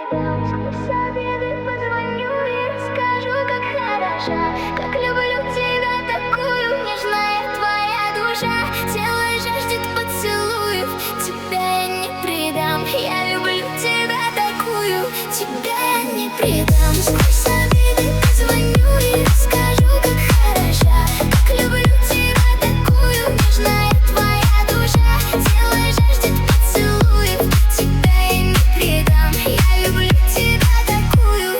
Сквозь обиды позвоню и расскажу, как хороша, как люблю тебя такую, нежная твоя душа. Тело жаждет поцелуев, тебя я не предам. Я люблю тебя такую, тебя я не предам. Сквозь обиды позвоню и расскажу, как хороша, как люблю тебя такую, нежная твоя душа. Тело жаждет поцелуев, тебя я не предам. Я люблю тебя такую.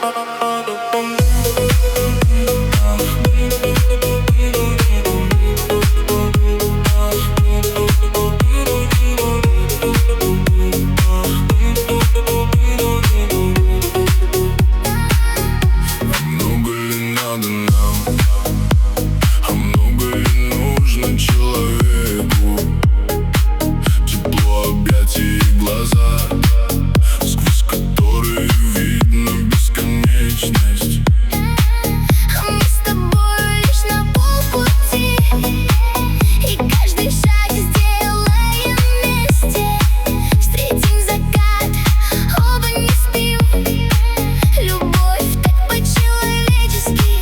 Много ли надо нам, а много ли нужно человеку? Тепло объятий и глаза, сквозь которые видно бесконечность. Мы с тобой лишь на полпути, и каждый шаг сделаем вместе. Встретим закат, оба не спим. Любовь так по-человечески.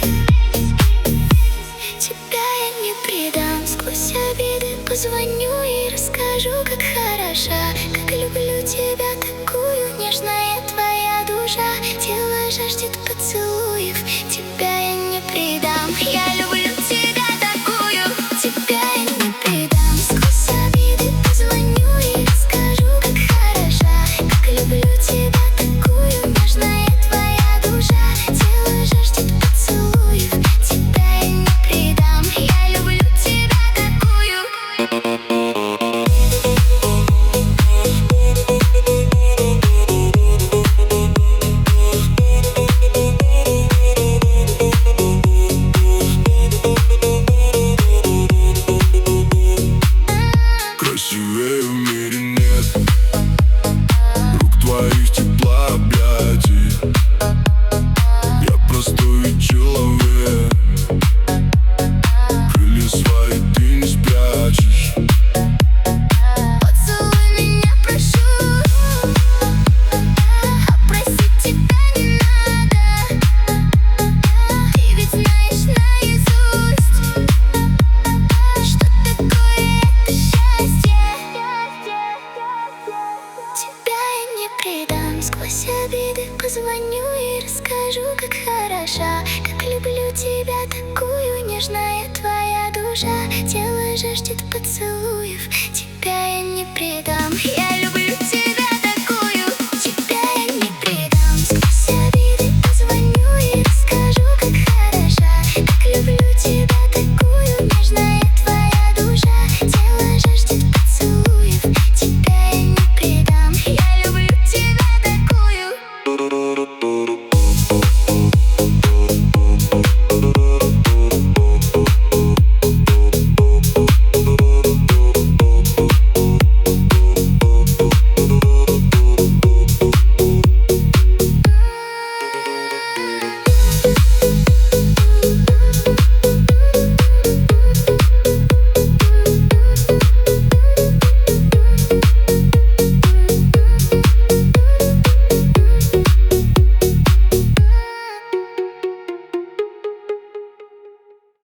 Тебя я не предам. Сквозь обиды позвоню и расскажу, как хороша, как люблю тебя такую, нежная твоя душа. Тело жаждет поцелуев, тебя я не предам. Я люблю тебя такую, тебя я не предам. Сквозь обиды позвоню и расскажу, как хороша, как люблю тебя такую, нежная твоя душа. Тело жаждет поцелуев, тебя я не предам. Я люблю тебя такую. Красивее в мире нет рук твоих, тепла объятий. Я простой человек, крылья свои ты не спрячешь. Поцелуй меня, прошу, а просить тебя не надо. Ты ведь знаешь наизусть, что такое это счастье. Тебя я не предам. Сквозь обиды позвоню и расскажу, как хороша, как люблю тебя такую, нежная твоя душа. Тело жаждет поцелуев, тебя я не предам. Я люблю